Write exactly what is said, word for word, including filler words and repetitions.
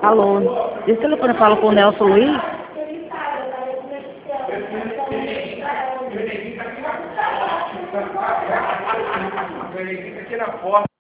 Alô, esse telefone fala com o Nelson Luiz? Aqui na porta.